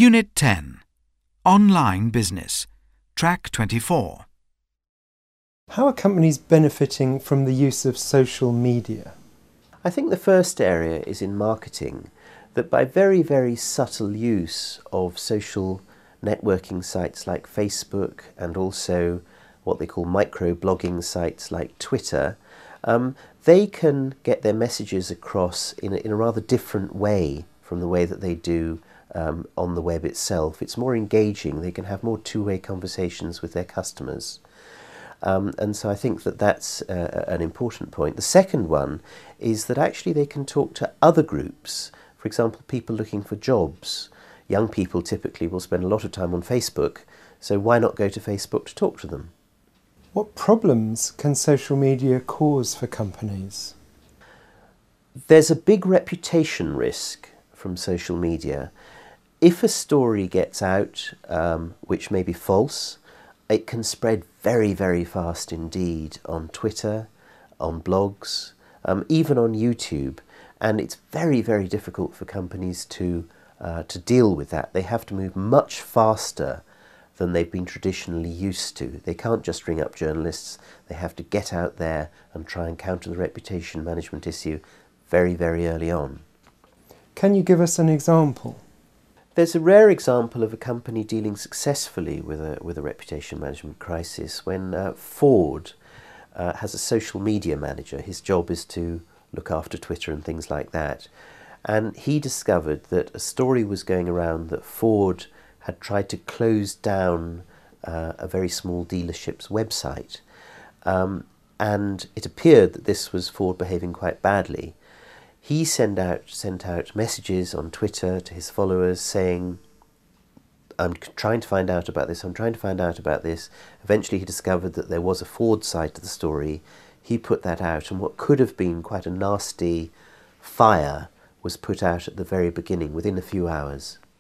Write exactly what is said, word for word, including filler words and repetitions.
Unit ten. Online Business. Track twenty-four. How are companies benefiting from the use of social media? I think the first area is in marketing, that by very, very subtle use of social networking sites like Facebook and also what they call micro-blogging sites like Twitter, um, they can get their messages across in a, in a rather different way from the way that they do um, on the web itself. It's more engaging. They can have more two-way conversations with their customers. Um, and so I think that that's uh, an important point. The second one is that actually they can talk to other groups. For example, people looking for jobs. Young people typically will spend a lot of time on Facebook, so why not go to Facebook to talk to them? What problems can social media cause for companies? There's a big reputation risk from social media. If a story gets out um, which may be false, it can spread very, very fast indeed on Twitter, on blogs, um, even on YouTube. And it's very, very difficult for companies to, uh, to deal with that. They have to move much faster than they've been traditionally used to. They can't just ring up journalists. They have to get out there and try and counter the reputation management issue very, very early on. Can you give us an example? There's a rare example of a company dealing successfully with a, with a reputation management crisis when uh, Ford uh, has a social media manager. His job is to look after Twitter and things like that. And he discovered that a story was going around that Ford had tried to close down uh, a very small dealership's website. Um, and it appeared that this was Ford behaving quite badly. He sent out, sent out messages on Twitter to his followers saying, I'm trying to find out about this, I'm trying to find out about this. Eventually he discovered that there was a Ford side to the story. He put that out, and what could have been quite a nasty fire was put out at the very beginning, within a few hours.